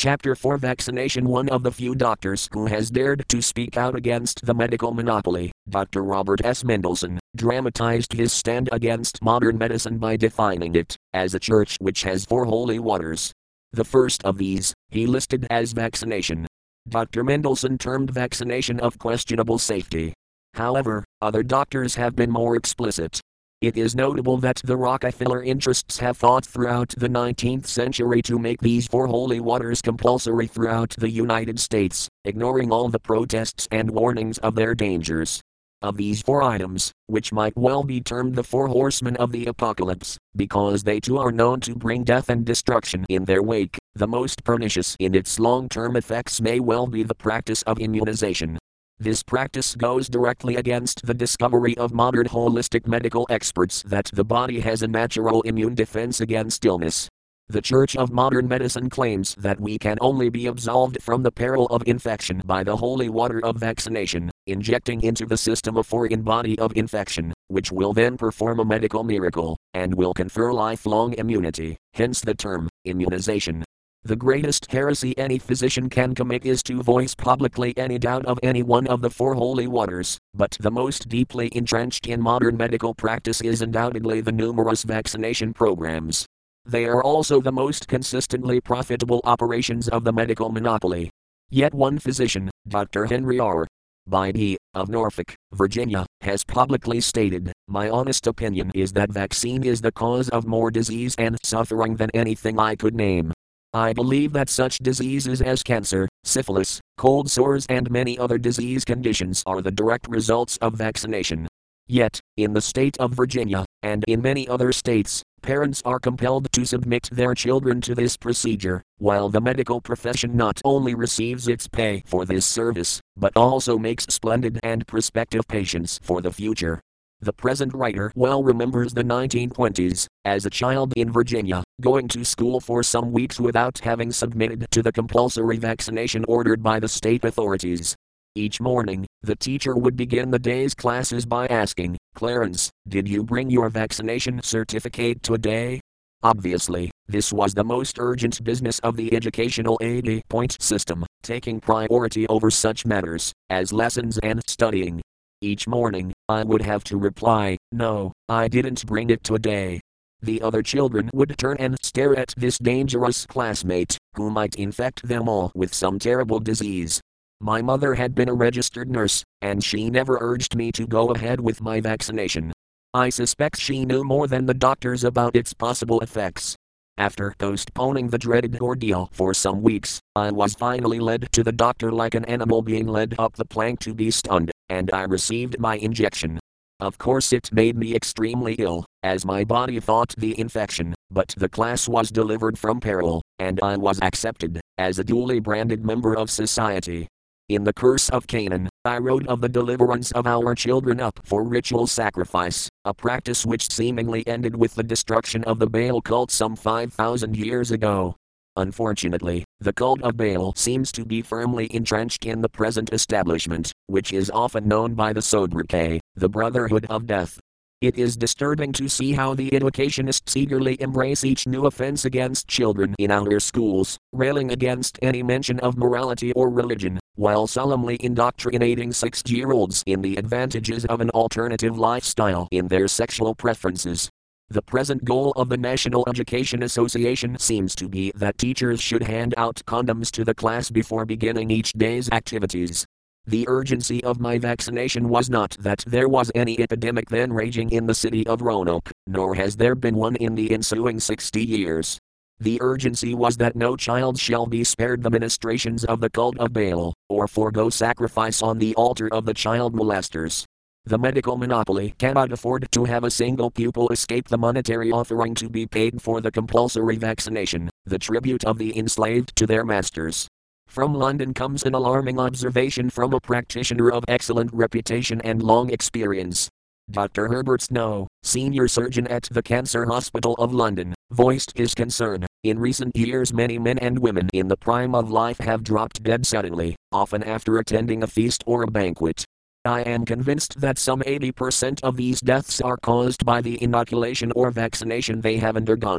Chapter 4 Vaccination. One of the few doctors who has dared to speak out against the medical monopoly, Dr. Robert S. Mendelsohn, dramatized his stand against modern medicine by defining it as a church which has four holy waters. The first of these, he listed as vaccination. Dr. Mendelsohn termed vaccination of questionable safety. However, other doctors have been more explicit. It is notable that the Rockefeller interests have fought throughout the 19th century to make these four holy waters compulsory throughout the United States, ignoring all the protests and warnings of their dangers. Of these four items, which might well be termed the four horsemen of the apocalypse, because they too are known to bring death and destruction in their wake, the most pernicious in its long-term effects may well be the practice of immunization. This practice goes directly against the discovery of modern holistic medical experts that the body has a natural immune defense against illness. The Church of Modern Medicine claims that we can only be absolved from the peril of infection by the holy water of vaccination, injecting into the system a foreign body of infection, which will then perform a medical miracle, and will confer lifelong immunity, hence the term, immunization. The greatest heresy any physician can commit is to voice publicly any doubt of any one of the four holy waters, but the most deeply entrenched in modern medical practice is undoubtedly the numerous vaccination programs. They are also the most consistently profitable operations of the medical monopoly. Yet one physician, Dr. Henry R. Bybee, of Norfolk, Virginia, has publicly stated, "My honest opinion is that vaccine is the cause of more disease and suffering than anything I could name. I believe that such diseases as cancer, syphilis, cold sores and many other disease conditions are the direct results of vaccination." Yet, in the state of Virginia, and in many other states, parents are compelled to submit their children to this procedure, while the medical profession not only receives its pay for this service, but also makes splendid and prospective patients for the future. The present writer well remembers the 1920s, as a child in Virginia, going to school for some weeks without having submitted to the compulsory vaccination ordered by the state authorities. Each morning, the teacher would begin the day's classes by asking, "Clarence, did you bring your vaccination certificate today?" Obviously, this was the most urgent business of the educational 80-point system, taking priority over such matters as lessons and studying. Each morning, I would have to reply, "No, I didn't bring it today." The other children would turn and stare at this dangerous classmate, who might infect them all with some terrible disease. My mother had been a registered nurse, and she never urged me to go ahead with my vaccination. I suspect she knew more than the doctors about its possible effects. After postponing the dreaded ordeal for some weeks, I was finally led to the doctor like an animal being led up the plank to be stunned, and I received my injection. Of course it made me extremely ill, as my body fought the infection, but the class was delivered from peril, and I was accepted as a duly branded member of society. In The Curse of Canaan, I wrote of the deliverance of our children up for ritual sacrifice, a practice which seemingly ended with the destruction of the Baal cult some 5,000 years ago. Unfortunately, the cult of Baal seems to be firmly entrenched in the present establishment, which is often known by the sobriquet, the Brotherhood of Death. It is disturbing to see how the educationists eagerly embrace each new offense against children in our schools, railing against any mention of morality or religion, while solemnly indoctrinating 6-year-olds in the advantages of an alternative lifestyle in their sexual preferences. The present goal of the National Education Association seems to be that teachers should hand out condoms to the class before beginning each day's activities. The urgency of my vaccination was not that there was any epidemic then raging in the city of Roanoke, nor has there been one in the ensuing 60 years. The urgency was that no child shall be spared the ministrations of the cult of Baal, or forego sacrifice on the altar of the child molesters. The medical monopoly cannot afford to have a single pupil escape the monetary offering to be paid for the compulsory vaccination, the tribute of the enslaved to their masters. From London comes an alarming observation from a practitioner of excellent reputation and long experience. Dr. Herbert Snow, senior surgeon at the Cancer Hospital of London, voiced his concern. In recent years many men and women in the prime of life have dropped dead suddenly, often after attending a feast or a banquet. I am convinced that some 80% of these deaths are caused by the inoculation or vaccination they have undergone.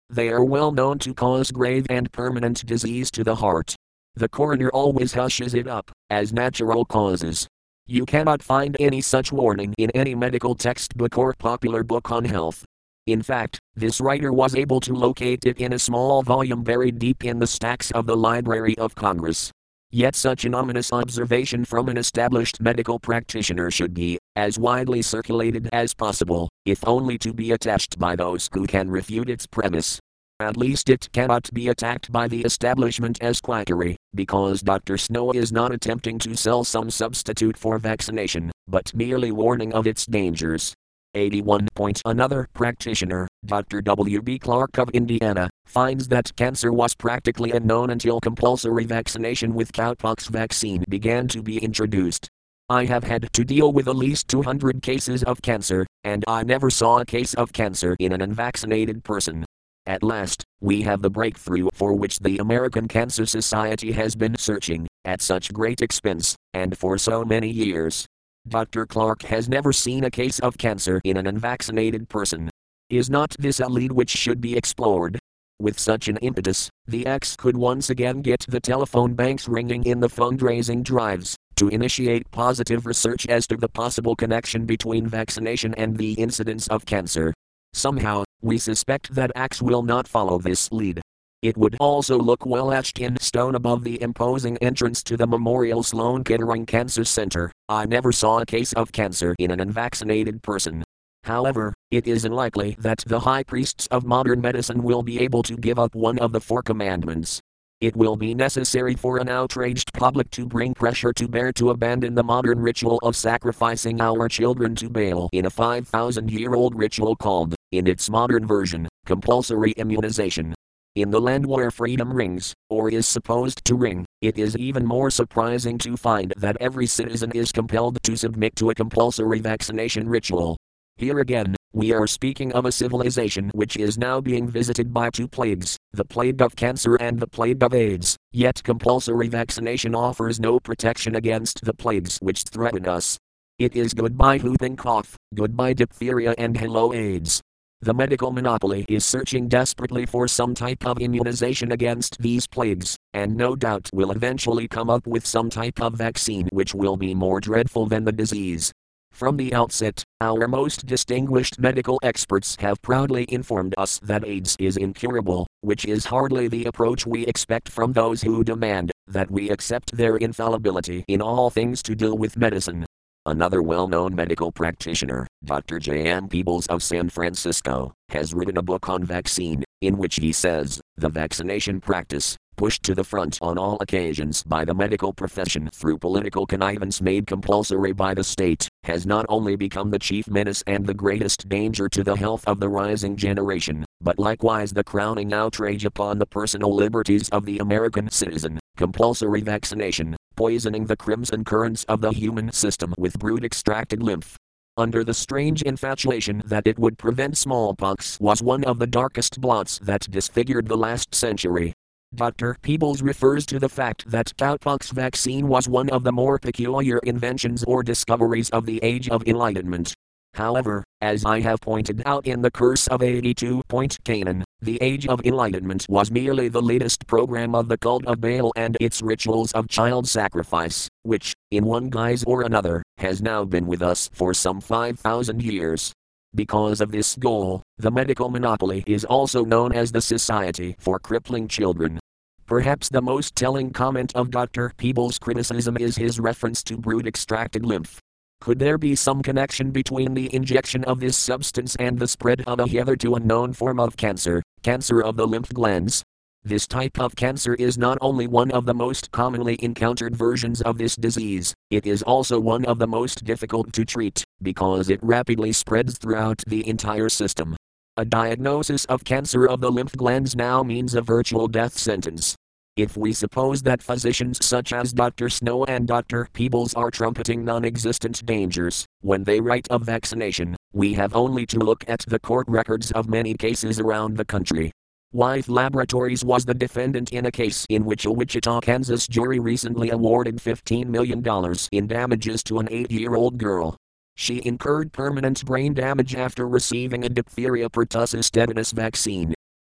They are well known to cause grave and permanent disease to the heart. The coroner always hushes it up as natural causes. You cannot find any such warning in any medical textbook or popular book on health. In fact, this writer was able to locate it in a small volume buried deep in the stacks of the Library of Congress. Yet such an ominous observation from an established medical practitioner should be as widely circulated as possible, if only to be attached by those who can refute its premise. At least it cannot be attacked by the establishment as quackery, because Dr. Snow is not attempting to sell some substitute for vaccination, but merely warning of its dangers. 81. Another practitioner, Dr. W. B. Clark of Indiana, finds that cancer was practically unknown until compulsory vaccination with cowpox vaccine began to be introduced. I have had to deal with at least 200 cases of cancer, and I never saw a case of cancer in an unvaccinated person. At last, we have the breakthrough for which the American Cancer Society has been searching, at such great expense, and for so many years. Dr. Clark has never seen a case of cancer in an unvaccinated person. Is not this a lead which should be explored? With such an impetus, the X could once again get the telephone banks ringing in the fundraising drives, to initiate positive research as to the possible connection between vaccination and the incidence of cancer. Somehow, we suspect that X will not follow this lead. It would also look well etched in stone above the imposing entrance to the Memorial Sloan Kettering Cancer Center. I never saw a case of cancer in an unvaccinated person. However, it is unlikely that the high priests of modern medicine will be able to give up one of the 4 commandments. It will be necessary for an outraged public to bring pressure to bear to abandon the modern ritual of sacrificing our children to Baal in a 5,000-year-old ritual called, in its modern version, compulsory immunization. In the land where freedom rings, or is supposed to ring, it is even more surprising to find that every citizen is compelled to submit to a compulsory vaccination ritual. Here again, we are speaking of a civilization which is now being visited by 2 plagues, the plague of cancer and the plague of AIDS, yet compulsory vaccination offers no protection against the plagues which threaten us. It is goodbye whooping cough, goodbye diphtheria and hello AIDS. The medical monopoly is searching desperately for some type of immunization against these plagues, and no doubt will eventually come up with some type of vaccine which will be more dreadful than the disease. From the outset, our most distinguished medical experts have proudly informed us that AIDS is incurable, which is hardly the approach we expect from those who demand that we accept their infallibility in all things to do with medicine. Another well-known medical practitioner, Dr. J.M. Peebles of San Francisco, has written a book on vaccine, in which he says, the vaccination practice, pushed to the front on all occasions by the medical profession through political connivance made compulsory by the state, has not only become the chief menace and the greatest danger to the health of the rising generation, but likewise the crowning outrage upon the personal liberties of the American citizen. Compulsory vaccination, poisoning the crimson currents of the human system with brood extracted lymph. Under the strange infatuation that it would prevent smallpox was one of the darkest blots that disfigured the last century. Dr. Peebles refers to the fact that cowpox vaccine was one of the more peculiar inventions or discoveries of the Age of Enlightenment. However, as I have pointed out in the Curse of 82. Canaan, the Age of Enlightenment was merely the latest program of the cult of Baal and its rituals of child sacrifice, which, in one guise or another, has now been with us for some 5,000 years. Because of this goal, the medical monopoly is also known as the Society for Crippling Children. Perhaps the most telling comment of Dr. Peebles' criticism is his reference to brood extracted lymph. Could there be some connection between the injection of this substance and the spread of a hitherto unknown form of cancer, cancer of the lymph glands? This type of cancer is not only one of the most commonly encountered versions of this disease, it is also one of the most difficult to treat, because it rapidly spreads throughout the entire system. A diagnosis of cancer of the lymph glands now means a virtual death sentence. If we suppose that physicians such as Dr. Snow and Dr. Peebles are trumpeting non-existent dangers when they write of vaccination, we have only to look at the court records of many cases around the country. Wyeth Laboratories was the defendant in a case in which a Wichita, Kansas jury recently awarded $15 million in damages to an 8-year-old girl. She incurred permanent brain damage after receiving a diphtheria pertussis tetanus vaccine.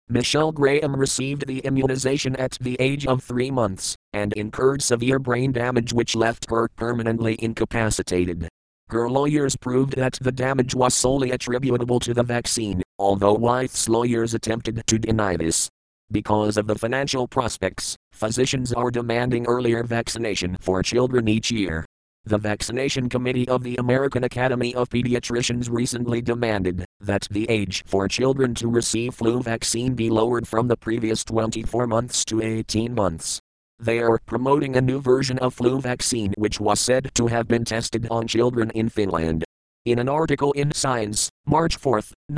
Michelle Graham received the immunization at the age of 3 months and incurred severe brain damage which left her permanently incapacitated. Her lawyers proved that the damage was solely attributable to the vaccine, although Wyeth's lawyers attempted to deny this. Because of the financial prospects, physicians are demanding earlier vaccination for children each year. The Vaccination Committee of the American Academy of Pediatricians recently demanded that the age for children to receive flu vaccine be lowered from the previous 24 months to 18 months. They are promoting a new version of flu vaccine which was said to have been tested on children in Finland. In an article in Science, March 4,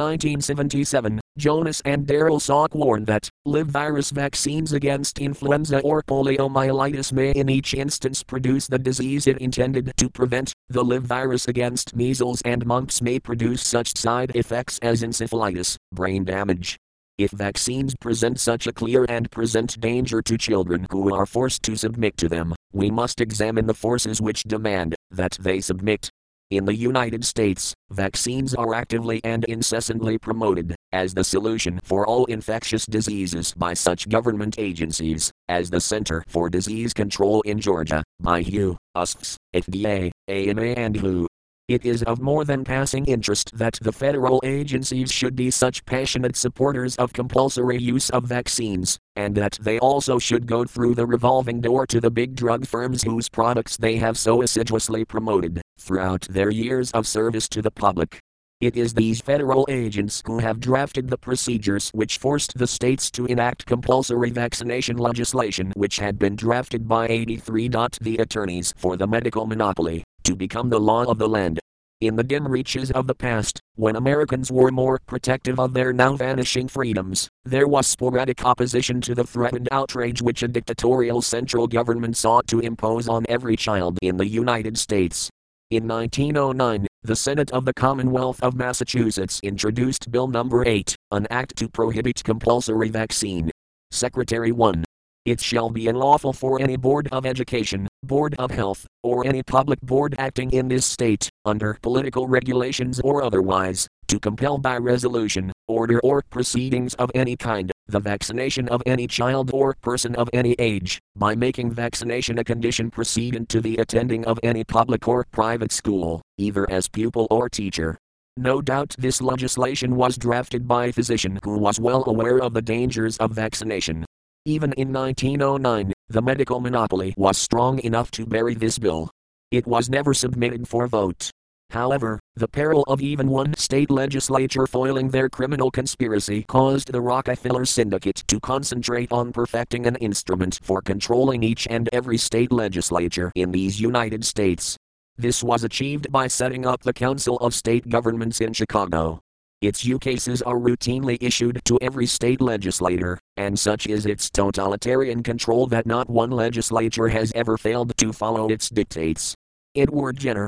1977, Jonas and Daryl Salk warned that live virus vaccines against influenza or poliomyelitis may in each instance produce the disease it intended to prevent. The live virus against measles and mumps may produce such side effects as encephalitis, brain damage. If vaccines present such a clear and present danger to children who are forced to submit to them, we must examine the forces which demand that they submit. In the United States, vaccines are actively and incessantly promoted as the solution for all infectious diseases by such government agencies as the Center for Disease Control in Georgia, by USPS, FDA, AMA and WHO. It is of more than passing interest that the federal agencies should be such passionate supporters of compulsory use of vaccines, and that they also should go through the revolving door to the big drug firms whose products they have so assiduously promoted throughout their years of service to the public. It is these federal agents who have drafted the procedures which forced the states to enact compulsory vaccination legislation which had been drafted by 83. The attorneys for the medical monopoly to become the law of the land. In the dim reaches of the past, when Americans were more protective of their now vanishing freedoms, there was sporadic opposition to the threatened outrage which a dictatorial central government sought to impose on every child in the United States. In 1909, the Senate of the Commonwealth of Massachusetts introduced Bill No. 8, an act to prohibit compulsory vaccine. Secretary 1. It shall be unlawful for any Board of Education, Board of Health, or any public board acting in this state, under political regulations or otherwise, to compel by resolution, order or proceedings of any kind, the vaccination of any child or person of any age, by making vaccination a condition precedent to the attending of any public or private school, either as pupil or teacher. No doubt this legislation was drafted by a physician who was well aware of the dangers of vaccination. Even in 1909, the medical monopoly was strong enough to bury this bill. It was never submitted for vote. However, the peril of even one state legislature foiling their criminal conspiracy caused the Rockefeller Syndicate to concentrate on perfecting an instrument for controlling each and every state legislature in these United States. This was achieved by setting up the Council of State Governments in Chicago. Its ukases are routinely issued to every state legislator, and such is its totalitarian control that not one legislature has ever failed to follow its dictates. Edward Jenner,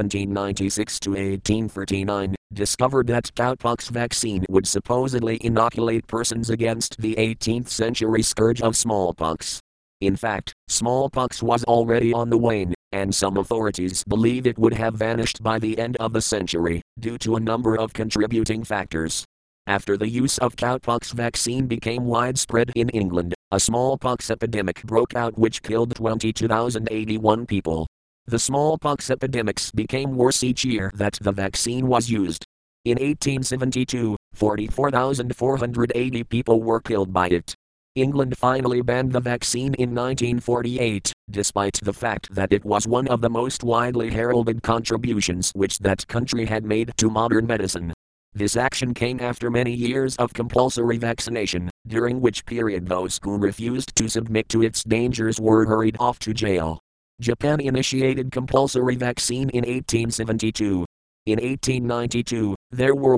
1796–1839, discovered that cowpox vaccine would supposedly inoculate persons against the 18th century scourge of smallpox. In fact, smallpox was already on the wane, and some authorities believe it would have vanished by the end of the century, due to a number of contributing factors. After the use of cowpox vaccine became widespread in England, a smallpox epidemic broke out which killed 22,081 people. The smallpox epidemics became worse each year that the vaccine was used. In 1872, 44,480 people were killed by it. England finally banned the vaccine in 1948, despite the fact that it was one of the most widely heralded contributions which that country had made to modern medicine. This action came after many years of compulsory vaccination, during which period those who refused to submit to its dangers were hurried off to jail. Japan initiated compulsory vaccine in 1872. In 1892, there were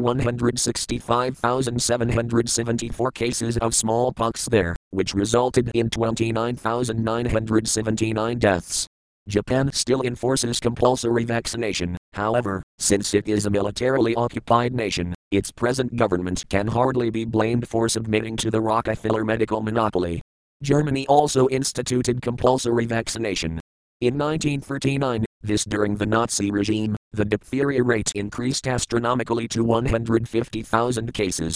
165,774 cases of smallpox there, which resulted in 29,979 deaths. Japan still enforces compulsory vaccination, however, since it is a militarily occupied nation, its present government can hardly be blamed for submitting to the Rockefeller medical monopoly. Germany also instituted compulsory vaccination. In 1939, this during the Nazi regime, the diphtheria rate increased astronomically to 150,000 cases.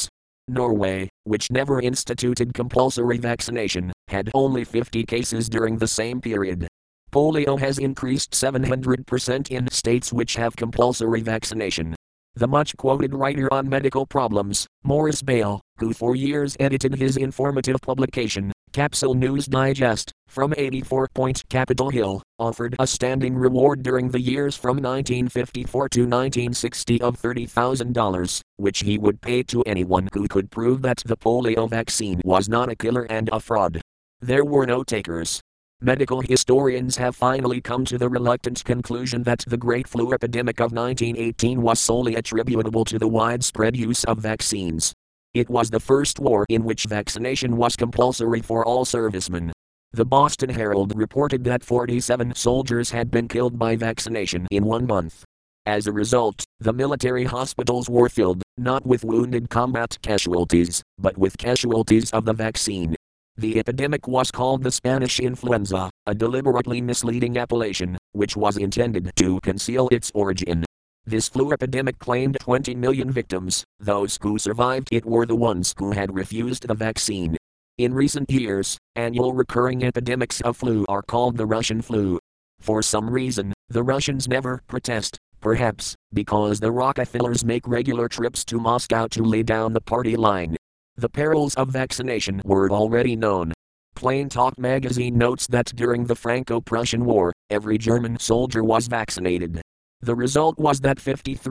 Norway, which never instituted compulsory vaccination, had only 50 cases during the same period. Polio has increased 700% in states which have compulsory vaccination. The much-quoted writer on medical problems, Morris Bale, who for years edited his informative publication, Capsule News Digest, from 84 Point, Capitol Hill, offered a standing reward during the years from 1954 to 1960 of $30,000, which he would pay to anyone who could prove that the polio vaccine was not a killer and a fraud. There were no takers. Medical historians have finally come to the reluctant conclusion that the Great Flu epidemic of 1918 was solely attributable to the widespread use of vaccines. It was the first war in which vaccination was compulsory for all servicemen. The Boston Herald reported that 47 soldiers had been killed by vaccination in 1 month. As a result, the military hospitals were filled, not with wounded combat casualties, but with casualties of the vaccine. The epidemic was called the Spanish influenza, a deliberately misleading appellation, which was intended to conceal its origin. This flu epidemic claimed 20 million victims. Those who survived it were the ones who had refused the vaccine. In recent years, annual recurring epidemics of flu are called the Russian flu. For some reason, the Russians never protest, perhaps because the Rockefellers make regular trips to Moscow to lay down the party line. The perils of vaccination were already known. Plain Talk magazine notes that during the Franco-Prussian War, every German soldier was vaccinated. The result was that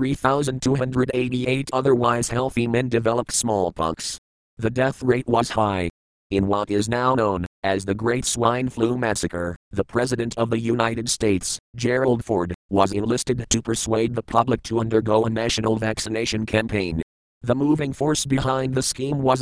53,288 otherwise healthy men developed smallpox. The death rate was high. In what is now known as the Great Swine Flu Massacre, the President of the United States, Gerald Ford, was enlisted to persuade the public to undergo a national vaccination campaign. The moving force behind the scheme was a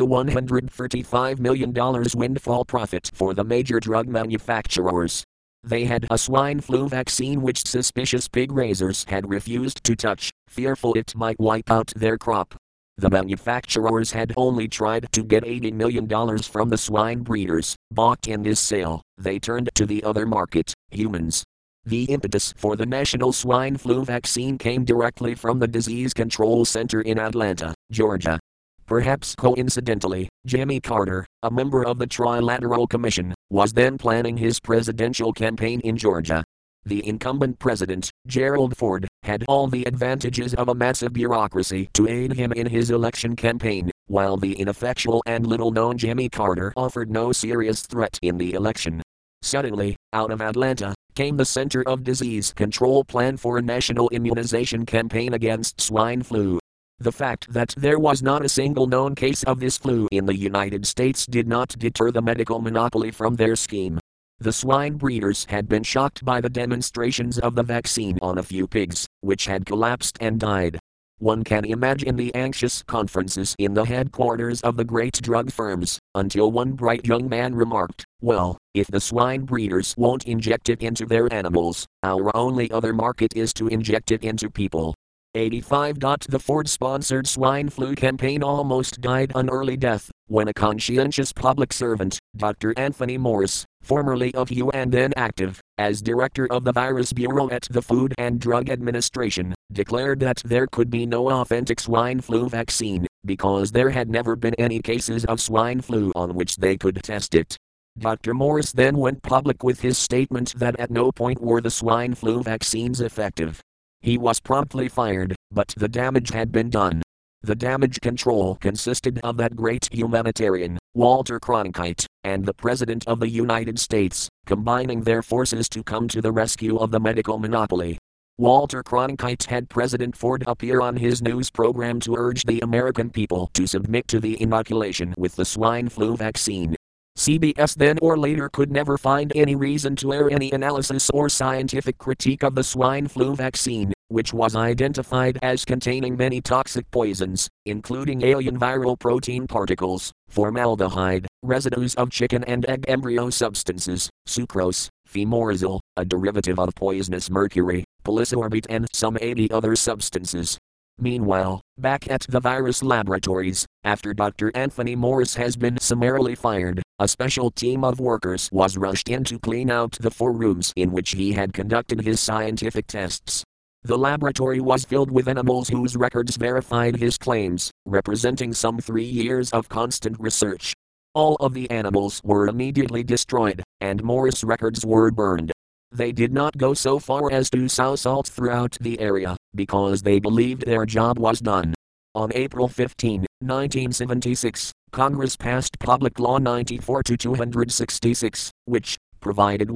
$135 million windfall profit for the major drug manufacturers. They had a swine flu vaccine which suspicious pig raisers had refused to touch, fearful it might wipe out their crop. The manufacturers had only tried to get $80 million from the swine breeders. Balked in this sale, they turned to the other market, humans. The impetus for the national swine flu vaccine came directly from the Disease Control Center in Atlanta, Georgia. Perhaps coincidentally, Jimmy Carter, a member of the Trilateral Commission, was then planning his presidential campaign in Georgia. The incumbent president, Gerald Ford, had all the advantages of a massive bureaucracy to aid him in his election campaign, while the ineffectual and little-known Jimmy Carter offered no serious threat in the election. Suddenly, out of Atlanta, came the Center of Disease Control plan for a national immunization campaign against swine flu. The fact that there was not a single known case of this flu in the United States did not deter the medical monopoly from their scheme. The swine breeders had been shocked by the demonstrations of the vaccine on a few pigs, which had collapsed and died. One can imagine the anxious conferences in the headquarters of the great drug firms, until one bright young man remarked, "Well, if the swine breeders won't inject it into their animals, our only other market is to inject it into people." 85. The Ford-sponsored swine flu campaign almost died an early death when a conscientious public servant, Dr. Anthony Morris, formerly of WHO and then active as director of the Virus Bureau at the Food and Drug Administration, declared that there could be no authentic swine flu vaccine because there had never been any cases of swine flu on which they could test it. Dr. Morris then went public with his statement that at no point were the swine flu vaccines effective. He was promptly fired, but the damage had been done. The damage control consisted of that great humanitarian, Walter Cronkite, and the President of the United States, combining their forces to come to the rescue of the medical monopoly. Walter Cronkite had President Ford appear on his news program to urge the American people to submit to the inoculation with the swine flu vaccine. CBS then or later could never find any reason to air any analysis or scientific critique of the swine flu vaccine, which was identified as containing many toxic poisons, including alien viral protein particles, formaldehyde, residues of chicken and egg embryo substances, sucrose, femorizole, a derivative of poisonous mercury, polysorbate and some 80 other substances. Meanwhile, back at the virus laboratories, after Dr. Anthony Morris has been summarily fired, a special team of workers was rushed in to clean out the 4 rooms in which he had conducted his scientific tests. The laboratory was filled with animals whose records verified his claims, representing some 3 years of constant research. All of the animals were immediately destroyed, and Morris records were burned. They did not go so far as to sow salt throughout the area, because they believed their job was done. On April 15, 1976, Congress passed Public Law 94-266, which provided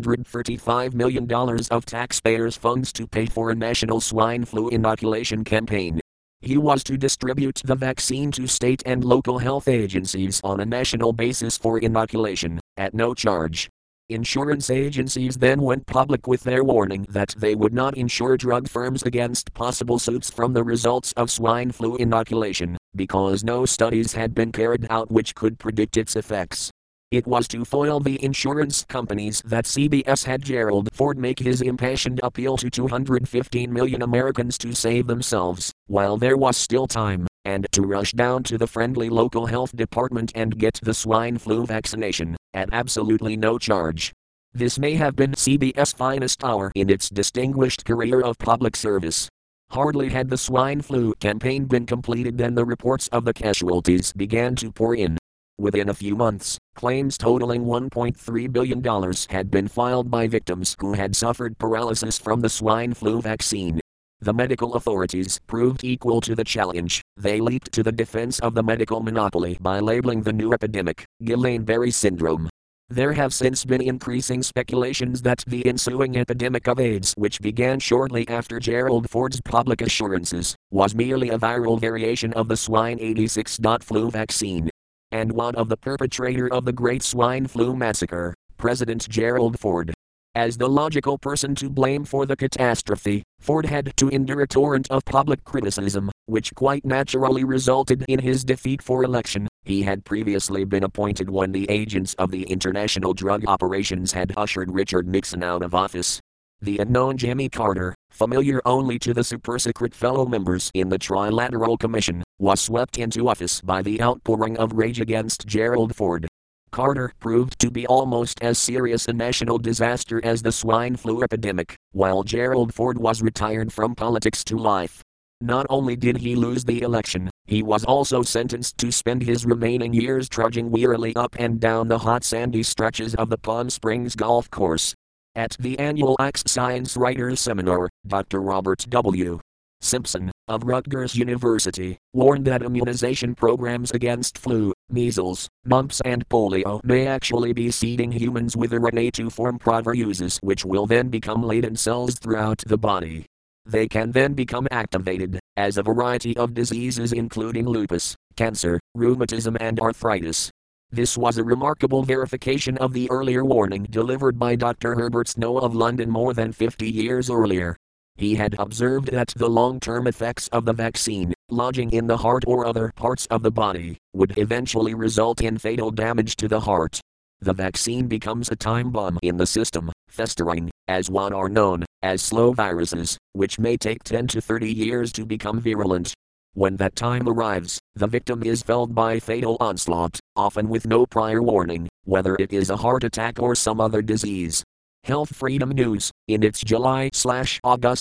$135 million of taxpayers' funds to pay for a national swine flu inoculation campaign. He was to distribute the vaccine to state and local health agencies on a national basis for inoculation, at no charge. Insurance agencies then went public with their warning that they would not insure drug firms against possible suits from the results of swine flu inoculation, because no studies had been carried out which could predict its effects. It was to foil the insurance companies that CBS had Gerald Ford make his impassioned appeal to 215 million Americans to save themselves, while there was still time, and to rush down to the friendly local health department and get the swine flu vaccination, at absolutely no charge. This may have been CBS' finest hour in its distinguished career of public service. Hardly had the swine flu campaign been completed than the reports of the casualties began to pour in. Within a few months, claims totaling $1.3 billion had been filed by victims who had suffered paralysis from the swine flu vaccine. The medical authorities proved equal to the challenge. They leaped to the defense of the medical monopoly by labeling the new epidemic Guillain-Barré syndrome. There have since been increasing speculations that the ensuing epidemic of AIDS, which began shortly after Gerald Ford's public assurances, was merely a viral variation of the swine 86. Flu vaccine. And one of the perpetrator of the Great Swine Flu Massacre, President Gerald Ford. As the logical person to blame for the catastrophe, Ford had to endure a torrent of public criticism, which quite naturally resulted in his defeat for election. He had previously been appointed when the agents of the international drug operations had ushered Richard Nixon out of office. The unknown Jimmy Carter, familiar only to the supersecret fellow members in the Trilateral Commission, was swept into office by the outpouring of rage against Gerald Ford. Carter proved to be almost as serious a national disaster as the swine flu epidemic, while Gerald Ford was retired from politics to life. Not only did he lose the election, he was also sentenced to spend his remaining years trudging wearily up and down the hot sandy stretches of the Palm Springs golf course. At the annual Axe Science Writers Seminar, Dr. Robert W. Simpson, of Rutgers University, warned that immunization programs against flu, measles, mumps and polio may actually be seeding humans with RNA to form proteases which will then become latent cells throughout the body. They can then become activated, as a variety of diseases including lupus, cancer, rheumatism and arthritis. This was a remarkable verification of the earlier warning delivered by Dr. Herbert Snow of London more than 50 years earlier. He had observed that the long-term effects of the vaccine, lodging in the heart or other parts of the body, would eventually result in fatal damage to the heart. The vaccine becomes a time bomb in the system, festering, as what are known as slow viruses, which may take 10 to 30 years to become virulent. When that time arrives, the victim is felled by fatal onslaught, often with no prior warning, whether it is a heart attack or some other disease. Health Freedom News, in its July/August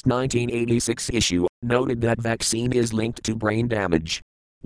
1986 issue, noted that vaccine is linked to brain damage.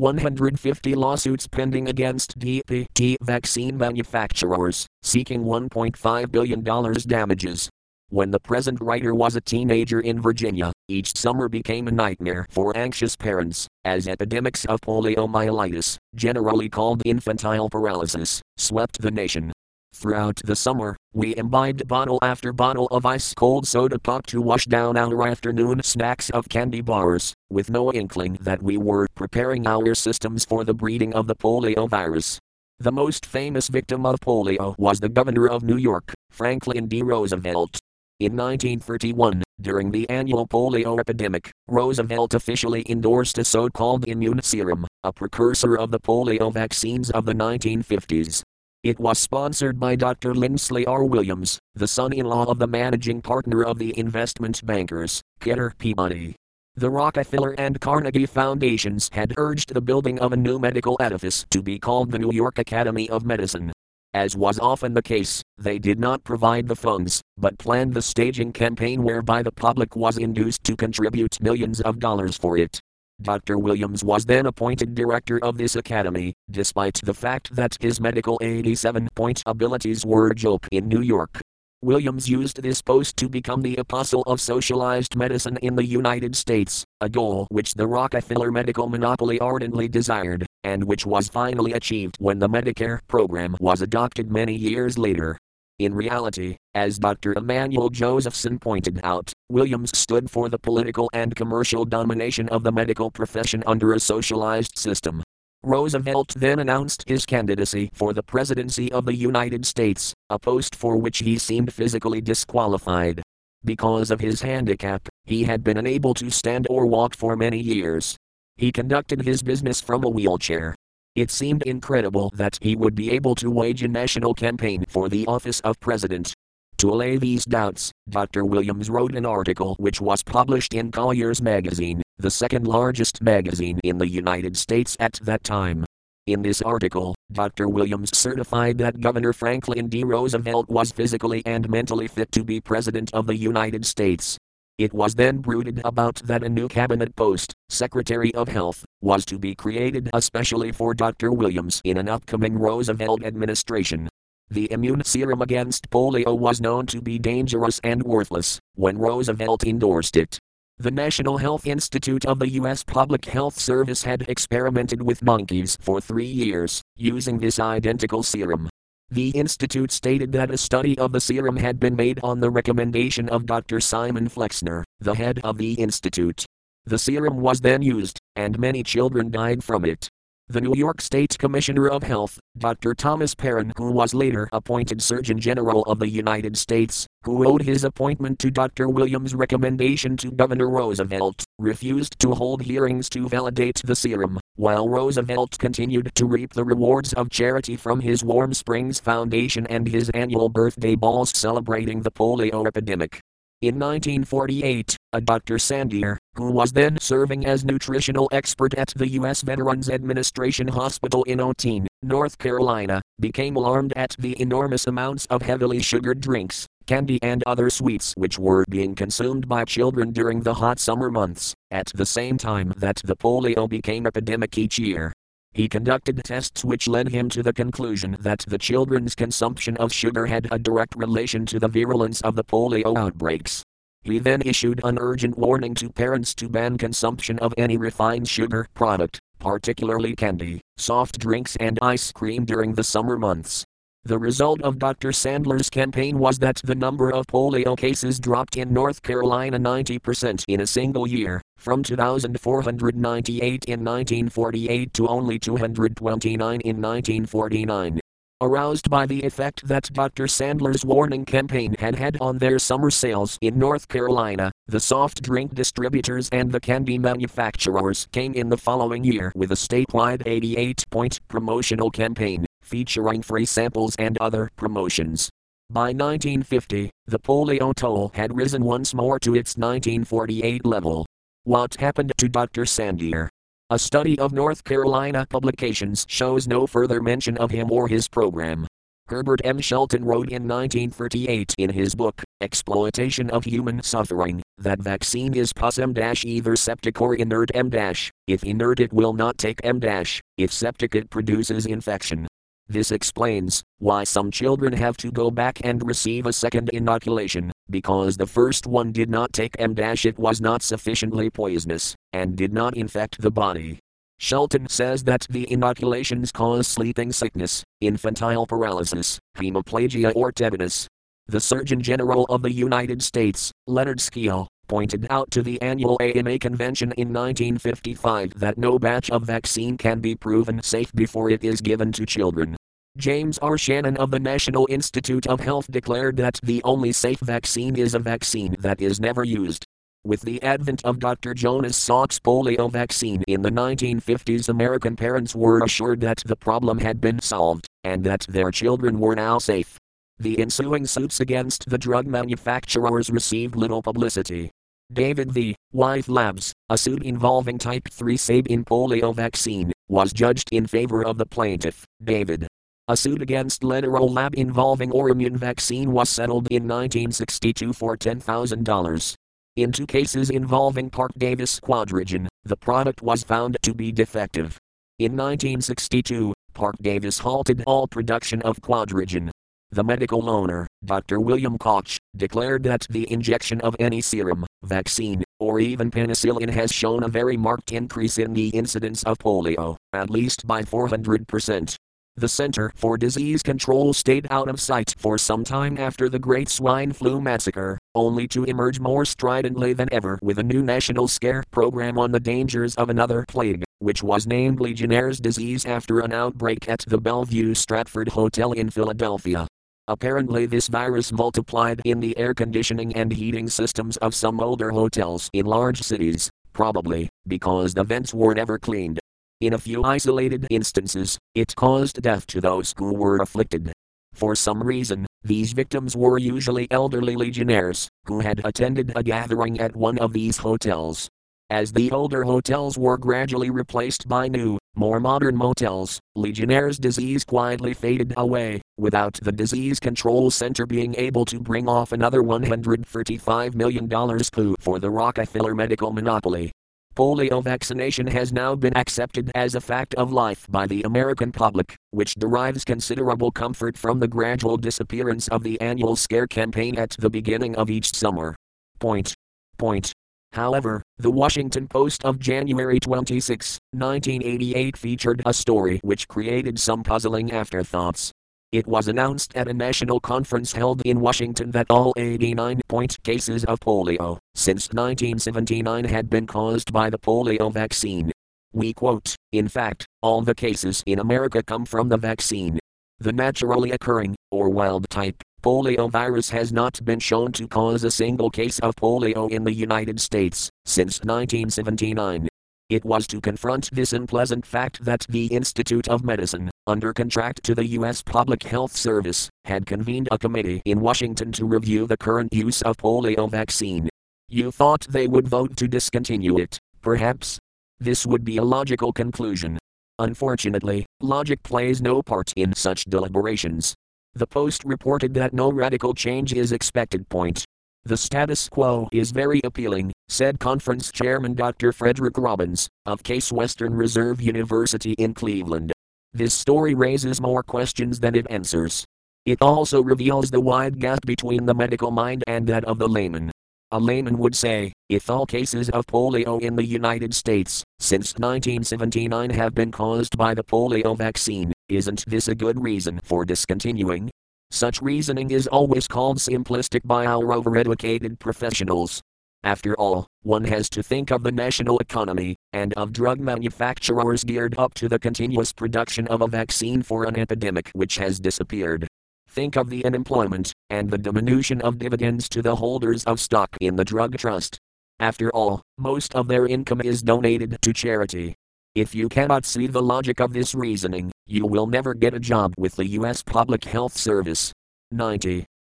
150 lawsuits pending against DPT vaccine manufacturers, seeking $1.5 billion damages. When the present writer was a teenager in Virginia, each summer became a nightmare for anxious parents, as epidemics of poliomyelitis, generally called infantile paralysis, swept the nation. Throughout the summer, we imbibed bottle after bottle of ice-cold soda pop to wash down our afternoon snacks of candy bars, with no inkling that we were preparing our systems for the breeding of the polio virus. The most famous victim of polio was the governor of New York, Franklin D. Roosevelt. In 1931, during the annual polio epidemic, Roosevelt officially endorsed a so-called immune serum, a precursor of the polio vaccines of the 1950s. It was sponsored by Dr. Lindsley R. Williams, the son-in-law of the managing partner of the investment bankers, Kidder Peabody. The Rockefeller and Carnegie Foundations had urged the building of a new medical edifice to be called the New York Academy of Medicine. As was often the case, they did not provide the funds, but planned the staging campaign whereby the public was induced to contribute millions of dollars for it. Dr. Williams was then appointed director of this academy, despite the fact that his medical 87-point abilities were a joke in New York. Williams used this post to become the apostle of socialized medicine in the United States, a goal which the Rockefeller medical monopoly ardently desired, and which was finally achieved when the Medicare program was adopted many years later. In reality, as Dr. Emanuel Josephson pointed out, Williams stood for the political and commercial domination of the medical profession under a socialized system. Roosevelt then announced his candidacy for the presidency of the United States, a post for which he seemed physically disqualified. Because of his handicap, he had been unable to stand or walk for many years. He conducted his business from a wheelchair. It seemed incredible that he would be able to wage a national campaign for the office of president. To allay these doubts, Dr. Williams wrote an article which was published in Collier's Magazine, the second largest magazine in the United States at that time. In this article, Dr. Williams certified that Governor Franklin D. Roosevelt was physically and mentally fit to be President of the United States. It was then bruited about that a new cabinet post, Secretary of Health, was to be created especially for Dr. Williams in an upcoming Roosevelt administration. The immune serum against polio was known to be dangerous and worthless when Roosevelt endorsed it. The National Health Institute of the U.S. Public Health Service had experimented with monkeys for 3 years, using this identical serum. The institute stated that a study of the serum had been made on the recommendation of Dr. Simon Flexner, the head of the institute. The serum was then used, and many children died from it. The New York State Commissioner of Health, Dr. Thomas Perrin, who was later appointed Surgeon General of the United States, who owed his appointment to Dr. Williams' recommendation to Governor Roosevelt, refused to hold hearings to validate the serum, while Roosevelt continued to reap the rewards of charity from his Warm Springs Foundation and his annual birthday balls celebrating the polio epidemic. In 1948, a Dr. Sandier, who was then serving as nutritional expert at the U.S. Veterans Administration Hospital in Otine, North Carolina, became alarmed at the enormous amounts of heavily sugared drinks, candy and other sweets which were being consumed by children during the hot summer months, at the same time that the polio became epidemic each year. He conducted tests which led him to the conclusion that the children's consumption of sugar had a direct relation to the virulence of the polio outbreaks. He then issued an urgent warning to parents to ban consumption of any refined sugar product, particularly candy, soft drinks and ice cream during the summer months. The result of Dr. Sandler's campaign was that the number of polio cases dropped in North Carolina 90% in a single year, from 2,498 in 1948 to only 229 in 1949. Aroused by the effect that Dr. Sandler's warning campaign had had on their summer sales in North Carolina, the soft drink distributors and the candy manufacturers came in the following year with a statewide 88-point promotional campaign, featuring free samples and other promotions. By 1950, the polio toll had risen once more to its 1948 level. What happened to Dr. Sandier? A study of North Carolina publications shows no further mention of him or his program. Herbert M. Shelton wrote in 1938 in his book, Exploitation of Human Suffering, that vaccine is pus M- either septic or inert M-. If inert it will not take M-, if septic it produces infection. This explains why some children have to go back and receive a second inoculation, because the first one did not take M-, it was not sufficiently poisonous, and did not infect the body. Shelton says that the inoculations cause sleeping sickness, infantile paralysis, hemiplegia or tetanus. The Surgeon General of the United States, Leonard Skeel, pointed out to the annual AMA convention in 1955 that no batch of vaccine can be proven safe before it is given to children. James R. Shannon of the National Institute of Health declared that the only safe vaccine is a vaccine that is never used. With the advent of Dr. Jonas Salk's polio vaccine in the 1950s, American parents were assured that the problem had been solved, and that their children were now safe. The ensuing suits against the drug manufacturers received little publicity. David v. Wyeth Labs, a suit involving type 3 Sabin polio vaccine, was judged in favor of the plaintiff, David. A suit against Lederer Lab involving Orimmune vaccine was settled in 1962 for $10,000. In 2 cases involving Parke-Davis Quadrigen, the product was found to be defective. In 1962, Parke-Davis halted all production of Quadrigen. The medical owner, Dr. William Koch, declared that the injection of any serum, vaccine, or even penicillin has shown a very marked increase in the incidence of polio, at least by 400%. The Center for Disease Control stayed out of sight for some time after the Great Swine Flu Massacre, only to emerge more stridently than ever with a new national scare program on the dangers of another plague, which was named Legionnaire's disease after an outbreak at the Bellevue Stratford Hotel in Philadelphia. Apparently this virus multiplied in the air conditioning and heating systems of some older hotels in large cities, probably because the vents were never cleaned. In a few isolated instances, it caused death to those who were afflicted. For some reason, these victims were usually elderly Legionnaires, who had attended a gathering at one of these hotels. As the older hotels were gradually replaced by new, more modern motels, Legionnaire's disease quietly faded away, without the Disease Control Center being able to bring off another $135 million coup for the Rockefeller medical monopoly. Polio vaccination has now been accepted as a fact of life by the American public, which derives considerable comfort from the gradual disappearance of the annual scare campaign at the beginning of each summer. However, the Washington Post of January 26, 1988 featured a story which created some puzzling afterthoughts. It was announced at a national conference held in Washington that all 89 cases of polio since 1979 had been caused by the polio vaccine. We quote, "In fact, all the cases in America come from the vaccine. The naturally occurring, or wild type, poliovirus has not been shown to cause a single case of polio in the United States since 1979. It was to confront this unpleasant fact that the Institute of Medicine, under contract to the U.S. Public Health Service, had convened a committee in Washington to review the current use of polio vaccine. You thought they would vote to discontinue it, perhaps? This would be a logical conclusion. Unfortunately, logic plays no part in such deliberations. The Post reported that no radical change is expected. The status quo is very appealing, said conference chairman Dr. Frederick Robbins, of Case Western Reserve University in Cleveland. This story raises more questions than it answers. It also reveals the wide gap between the medical mind and that of the layman. A layman would say, if all cases of polio in the United States since 1979 have been caused by the polio vaccine, isn't this a good reason for discontinuing? Such reasoning is always called simplistic by our overeducated professionals. After all, one has to think of the national economy, and of drug manufacturers geared up to the continuous production of a vaccine for an epidemic which has disappeared. Think of the unemployment, and the diminution of dividends to the holders of stock in the drug trust. After all, most of their income is donated to charity. If you cannot see the logic of this reasoning, you will never get a job with the U.S. Public Health Service. 90.